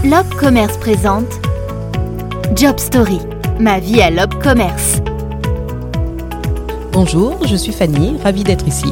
Lob Commerce présente Job Story, ma vie à Lob Commerce. Bonjour, je suis Fanny, ravie d'être ici.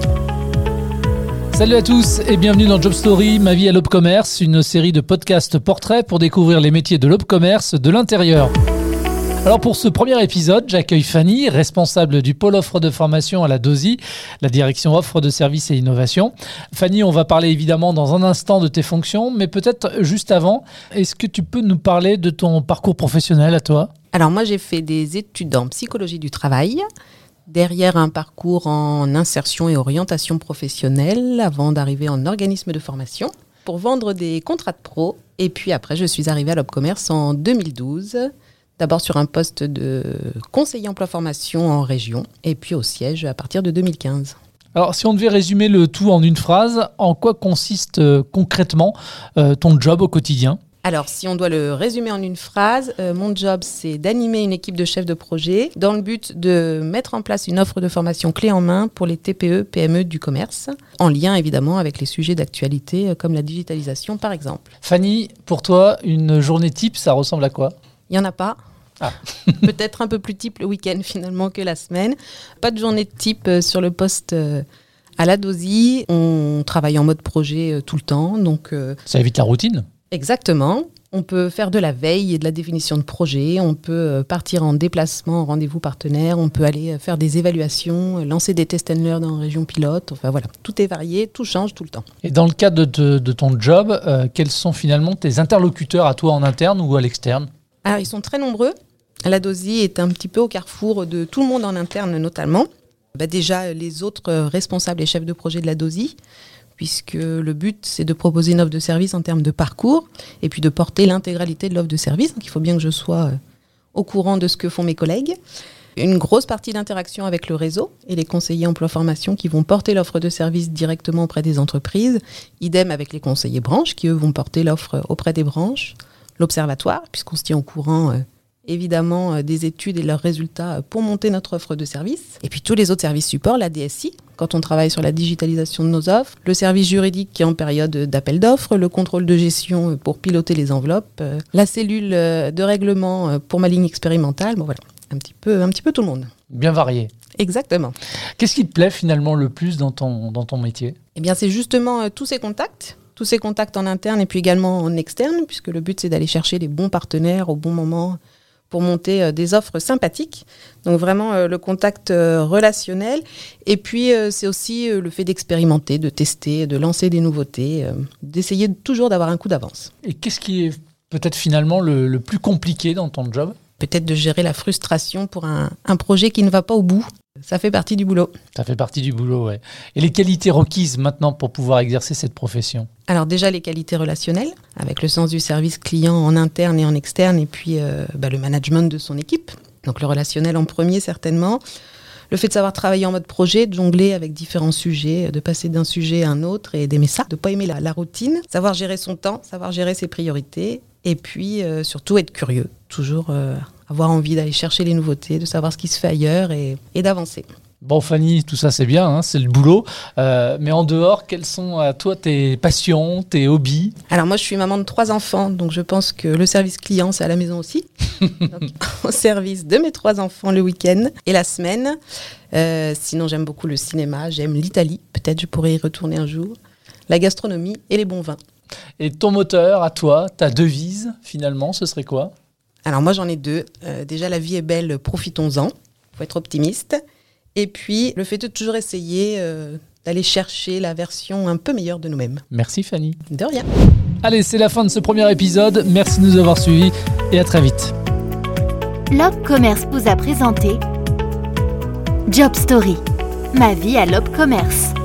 Salut à tous et bienvenue dans Job Story, ma vie à Lob Commerce, une série de podcasts portraits pour découvrir les métiers de Lob Commerce de l'intérieur. Alors pour ce premier épisode, j'accueille Fanny, responsable du pôle offre de formation à la DOSI, la direction offre de services et innovation. Fanny, on va parler évidemment dans un instant de tes fonctions, mais peut-être juste avant, est-ce que tu peux nous parler de ton parcours professionnel à toi ? Alors moi j'ai fait des études en psychologie du travail, derrière un parcours en insertion et orientation professionnelle avant d'arriver en organisme de formation pour vendre des contrats de pro. Et puis après je suis arrivée à Lob Commerce en 2012. D'abord sur un poste de conseiller emploi-formation en région et puis au siège à partir de 2015. Alors si on devait résumer le tout en une phrase, en quoi consiste concrètement ton job au quotidien ? Alors si on doit le résumer en une phrase, mon job c'est d'animer une équipe de chefs de projet dans le but de mettre en place une offre de formation clé en main pour les TPE, PME du commerce, en lien évidemment avec les sujets d'actualité comme la digitalisation par exemple. Fanny, pour toi, une journée type, ça ressemble à quoi ? Il n'y en a pas. Ah. Peut-être un peu plus type le week-end finalement que la semaine. Pas de journée de type sur le poste à la DOSI. On travaille en mode projet tout le temps. Donc, ça évite la routine ? Exactement. On peut faire de la veille et de la définition de projet. On peut partir en déplacement, en rendez-vous partenaire. On peut aller faire des évaluations, lancer des test and learn en région pilote. Enfin voilà, tout est varié, tout change tout le temps. Et dans le cadre de ton job, quels sont finalement tes interlocuteurs à toi en interne ou à l'externe ? Alors ils sont très nombreux. La DOSI est un petit peu au carrefour de tout le monde en interne notamment. Déjà les autres responsables et chefs de projet de la DOSI, puisque le but c'est de proposer une offre de service en termes de parcours et puis de porter l'intégralité de l'offre de service. Donc il faut bien que je sois au courant de ce que font mes collègues. Une grosse partie d'interaction avec le réseau et les conseillers emploi-formation qui vont porter l'offre de service directement auprès des entreprises. Idem avec les conseillers branches qui eux vont porter l'offre auprès des branches. L'observatoire, puisqu'on se tient au courant évidemment des études et leurs résultats pour monter notre offre de service. Et puis tous les autres services supports, la DSI, quand on travaille sur la digitalisation de nos offres, le service juridique qui est en période d'appel d'offres, le contrôle de gestion pour piloter les enveloppes, la cellule de règlement pour ma ligne expérimentale, bon voilà, un petit peu tout le monde. Bien varié. Exactement. Qu'est-ce qui te plaît finalement le plus dans ton métier ? Eh bien c'est justement tous ces contacts en interne et puis également en externe, puisque le but c'est d'aller chercher les bons partenaires au bon moment pour monter des offres sympathiques. Donc vraiment le contact relationnel. Et puis c'est aussi le fait d'expérimenter, de tester, de lancer des nouveautés, d'essayer toujours d'avoir un coup d'avance. Et qu'est-ce qui est peut-être finalement le plus compliqué dans ton job ? Peut-être de gérer la frustration pour un projet qui ne va pas au bout. Ça fait partie du boulot. Ça fait partie du boulot, ouais. Et les qualités requises maintenant pour pouvoir exercer cette profession ? Alors déjà les qualités relationnelles, avec le sens du service client en interne et en externe, et puis le management de son équipe. Donc le relationnel en premier certainement. Le fait de savoir travailler en mode projet, de jongler avec différents sujets, de passer d'un sujet à un autre et d'aimer ça, de ne pas aimer la routine. Savoir gérer son temps, savoir gérer ses priorités, et puis surtout être curieux. Toujours avoir envie d'aller chercher les nouveautés, de savoir ce qui se fait ailleurs et d'avancer. Bon Fanny, tout ça c'est bien, hein, c'est le boulot. Mais en dehors, quelles sont à toi tes passions, tes hobbies ? Alors moi je suis maman de 3 enfants, donc je pense que le service client c'est à la maison aussi. Donc, au service de mes 3 enfants le week-end et la semaine. Sinon j'aime beaucoup le cinéma, j'aime l'Italie, peut-être je pourrais y retourner un jour. La gastronomie et les bons vins. Et ton moteur à toi, ta devise finalement, ce serait quoi ? Alors moi j'en ai 2. Déjà la vie est belle, profitons-en. Il faut être optimiste. Et puis le fait de toujours essayer d'aller chercher la version un peu meilleure de nous-mêmes. Merci Fanny. De rien. Allez, c'est la fin de ce premier épisode. Merci de nous avoir suivis et à très vite. Lob Commerce vous a présenté Job Story, ma vie à Lob Commerce.